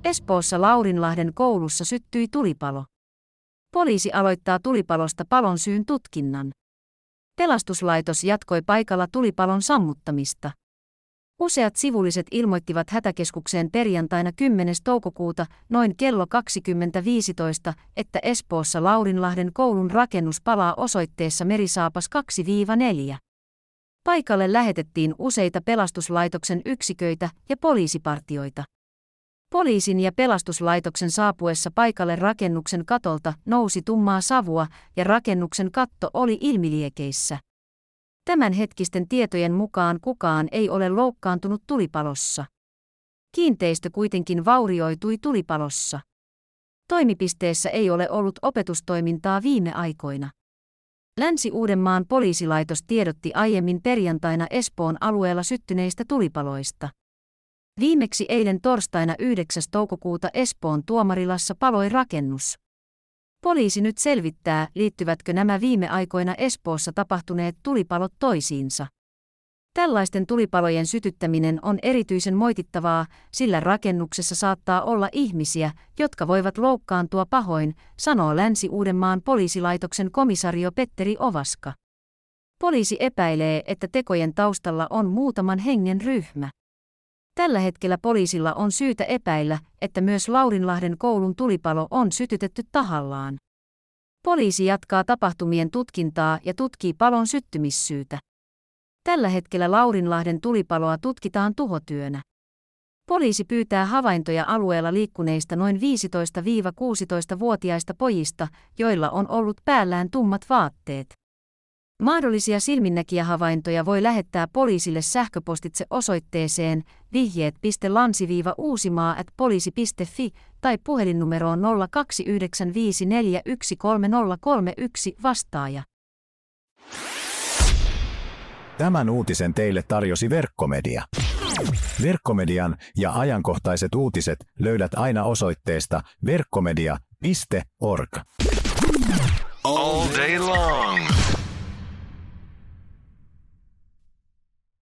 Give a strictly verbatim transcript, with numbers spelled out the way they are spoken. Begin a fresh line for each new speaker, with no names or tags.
Espoossa Laurinlahden koulussa syttyi tulipalo. Poliisi aloittaa tulipalosta palon syyn tutkinnan. Pelastuslaitos jatkoi paikalla tulipalon sammuttamista. Useat sivulliset ilmoittivat hätäkeskukseen perjantaina kymmenes toukokuuta noin kello kaksikymmentä viisitoista, että Espoossa Laurinlahden koulun rakennus palaa osoitteessa Merisaapas kaksi neljä. Paikalle lähetettiin useita pelastuslaitoksen yksiköitä ja poliisipartioita. Poliisin ja pelastuslaitoksen saapuessa paikalle rakennuksen katolta nousi tummaa savua ja rakennuksen katto oli ilmiliekeissä. Tämänhetkisten tietojen mukaan kukaan ei ole loukkaantunut tulipalossa. Kiinteistö kuitenkin vaurioitui tulipalossa. Toimipisteessä ei ole ollut opetustoimintaa viime aikoina. Länsi-Uudenmaan poliisilaitos tiedotti aiemmin perjantaina Espoon alueella syttyneistä tulipaloista. Viimeksi eilen torstaina yhdeksäs toukokuuta Espoon Tuomarilassa paloi rakennus. Poliisi nyt selvittää, liittyvätkö nämä viime aikoina Espoossa tapahtuneet tulipalot toisiinsa. Tällaisten tulipalojen sytyttäminen on erityisen moitittavaa, sillä rakennuksessa saattaa olla ihmisiä, jotka voivat loukkaantua pahoin, sanoo Länsi-Uudenmaan poliisilaitoksen komisario Petteri Ovaska. Poliisi epäilee, että tekojen taustalla on muutaman hengen ryhmä. Tällä hetkellä poliisilla on syytä epäillä, että myös Laurinlahden koulun tulipalo on sytytetty tahallaan. Poliisi jatkaa tapahtumien tutkintaa ja tutkii palon syttymissyytä. Tällä hetkellä Laurinlahden tulipaloa tutkitaan tuhotyönä. Poliisi pyytää havaintoja alueella liikkuneista noin viisitoista–kuusitoista-vuotiaista pojista, joilla on ollut päällään tummat vaatteet. Mahdollisia silminnäkijähavaintoja voi lähettää poliisille sähköpostitse osoitteeseen vihjeet piste lansi uusimaa ät poliisi piste fi tai puhelinnumeroon nolla kaksi yhdeksän viisi neljä yksi kolme nolla kolme yksi vastaaja.
Tämän uutisen teille tarjosi Verkkomedia. Verkkomedian ja ajankohtaiset uutiset löydät aina osoitteesta verkkomedia piste org.
All day long.